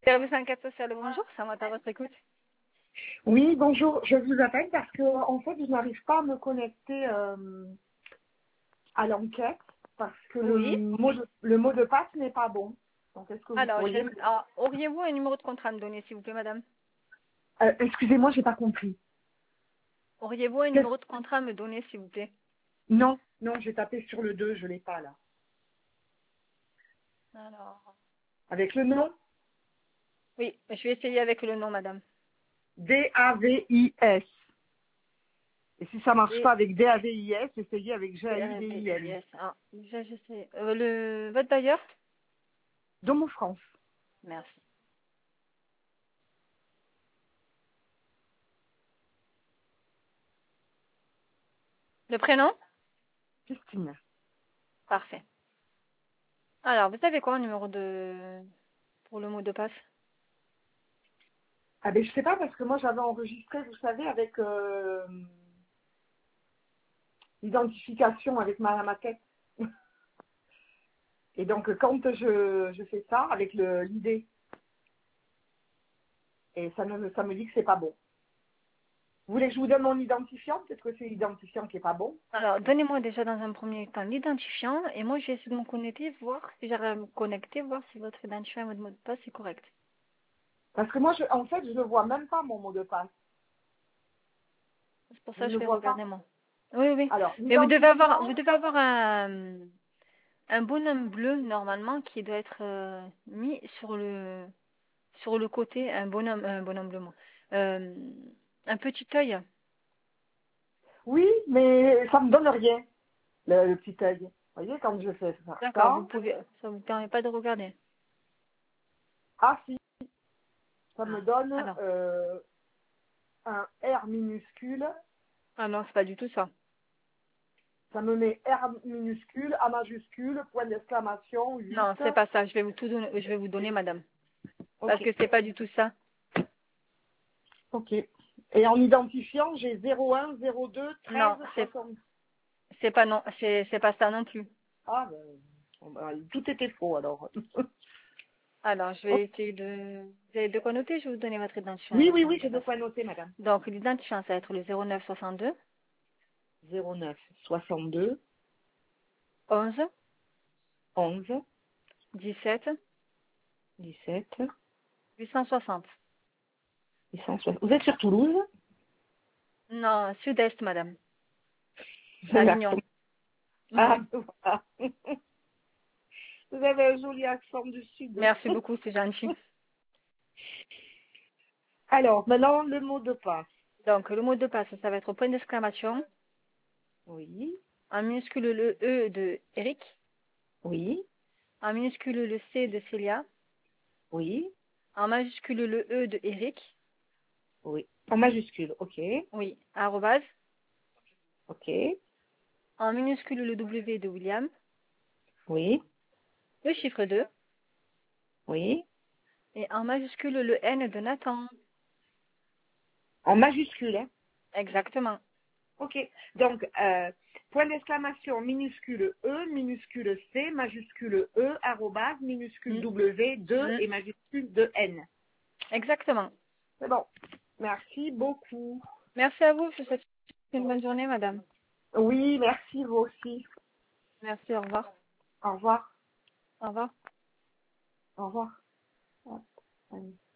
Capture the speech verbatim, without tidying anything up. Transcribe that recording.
Service enquête sociale, bonjour, ça m'a à votre écoute. Oui, bonjour. Je vous appelle parce que en fait, je n'arrive pas à me connecter euh, à l'enquête parce que le Oui. mot de, le mot de passe n'est pas bon. Donc, est-ce que vous Alors, je pourriez vais... me... Alors, auriez-vous un numéro de contrat à me donner, s'il vous plaît, madame? Euh, excusez-moi, j'ai pas compris. Auriez-vous un Qu'est-ce- numéro de contrat à me donner, s'il vous plaît? Non, non, j'ai tapé sur le deux, je l'ai pas là. Alors, Avec le nom oui, je vais essayer avec le nom, madame. D A V I S. Et si ça marche pas Et, avec D A V I S, essayez avec G A et, U euh, D I N. yes. Ah, déjà, je sais. Euh, le... Votre bailleur? Domo France. Merci. Le prénom? Christine. Parfait. Alors, vous savez quoi, un numéro de... pour le mot de passe? Ah ben je sais pas parce que moi j'avais enregistré, vous savez, avec euh, l'identification avec ma maquette. Et donc, quand je, je fais ça avec le l'I D, et ça me, ça me dit que c'est pas bon. Vous voulez que je vous donne mon identifiant? Peut-être que c'est l'identifiant qui est pas bon. Alors, donnez-moi déjà dans un premier temps l'identifiant et moi je vais essayer de me connecter, voir si j'arrive à me connecter, voir si votre identifiant et votre mot de passe est correct. Parce que moi, je, en fait, je ne vois même pas mon mot de passe. C'est pour Je ça ne que le je vais vois pas. regarder moi. Oui, oui. Alors, Mais vous devez avoir, l'identifiant, vous devez avoir un, un bonhomme bleu normalement qui doit être euh, mis sur le, sur le côté, un bonhomme, un bonhomme bleu, moi. Euh, un petit œil. oui, mais ça me donne rien, le, le petit œil. Vous voyez, quand je fais ça, D'accord, vous ça, pouvez, ça vous permet pas de regarder. ah si, ça me Ah, donne alors, euh, un R minuscule, ah non, c'est pas du tout ça. ça me met R minuscule, A majuscule, point d'exclamation, Non, huit. c'est pas ça. Je vais vous tout donner, je vais vous donner, madame. Parce Ok, que c'est pas du tout ça. ok. Et en identifiant, j'ai zéro un, zéro deux, treize, Non, c'est soixante. c'est pas non, c'est c'est pas ça non plus. Ah, ben, bon, ben, tout était faux alors. Alors, je vais essayer de vous avez de quoi noter, je vais vous donner votre identifiant et Oui, votre oui, mot oui, de j'ai de passe. quoi noter, madame. Donc, l'identifiant, ça va être le zéro neuf soixante-deux zéro neuf soixante-deux onze onze dix-sept dix-sept huit cent soixante. huit cent soixante. Vous êtes sur Toulouse? Non, sud-est, madame. À L'accent. Lignon. Ah, voilà. Vous avez un joli accent du sud. Merci beaucoup, c'est gentil. Alors, maintenant, le mot de passe. Donc, le mot de passe, ça va être au point d'exclamation, Oui, en minuscule le E de Eric, oui, en minuscule le C de Célia, oui, en majuscule le E de Eric, oui. En majuscule, ok, oui, arrobase, ok, en minuscule le W de William, oui, le chiffre deux, oui. et en majuscule le N de Nathan. En majuscule, hein. Exactement. Ok. Donc, euh, point d'exclamation minuscule E, minuscule C, majuscule E, arrobase, minuscule Mm. W, deux Mm. et majuscule deux N. Exactement. C'est bon. Merci beaucoup. Merci à vous. Je vous souhaite une bonne journée, madame. Oui, merci vous aussi. Merci. Au revoir. Au revoir. Au revoir. Au revoir. Hop, allez.